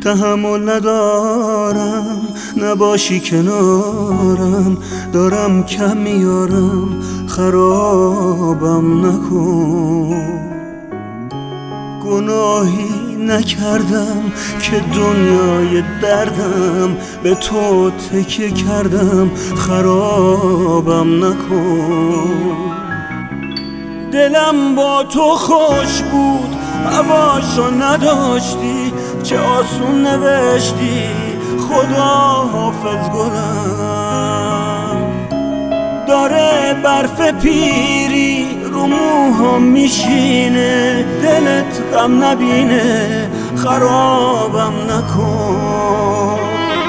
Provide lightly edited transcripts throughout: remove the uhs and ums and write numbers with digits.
تحمل ندارم نباشی کنارم، دارم کم میارم خرابم نکن. گناهی نکردم که دنیای دردم به تو تکیه کردم خرابم نکن. دلم با تو خوش بود هواشو نداشتی، چه آسون نوشتی خدا حافظ گلم. داره برف پیری رو موهام میشینه، دلت غم نبینه خرابم نکن.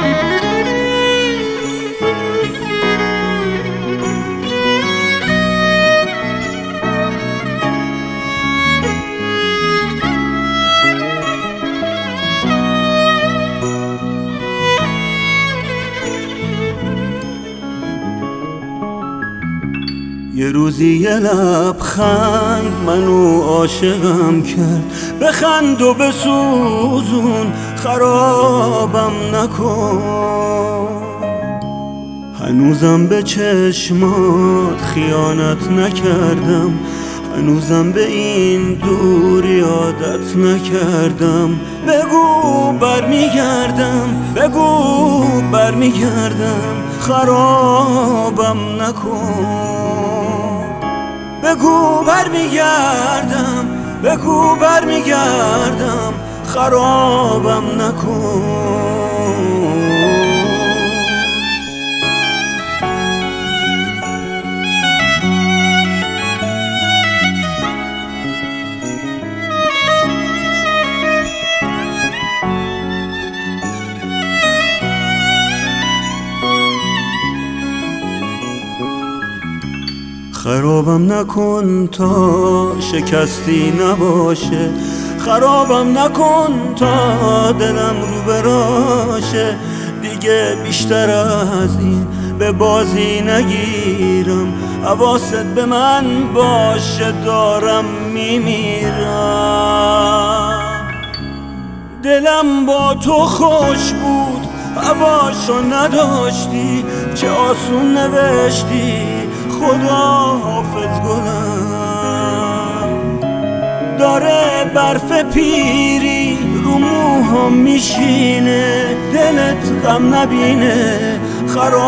یه روزی یه لبخند منو عاشقم کرد، بخند و بسوزون خرابم نکن. هنوزم به چشمات خیانت نکردم، هنوزم به این دوری عادت نکردم. بگو برمیگردم، بگو برمیگردم خرابم نکن. بگو برمیگردم، بگو برمیگردم خرابم نکن. خرابم نکن تا شکستی نباشه، خرابم نکن تا دلم رو براشه. دیگه بیشتر از این به بازی نگیرم، حواست به من باشه دارم میمیرم. دلم با تو خوش بود هواشو نداشتی، چه آسون نوشتی خدا حافظ گلم. داره برف پیری رو موهام میشینه، دلت غم نبینه خراب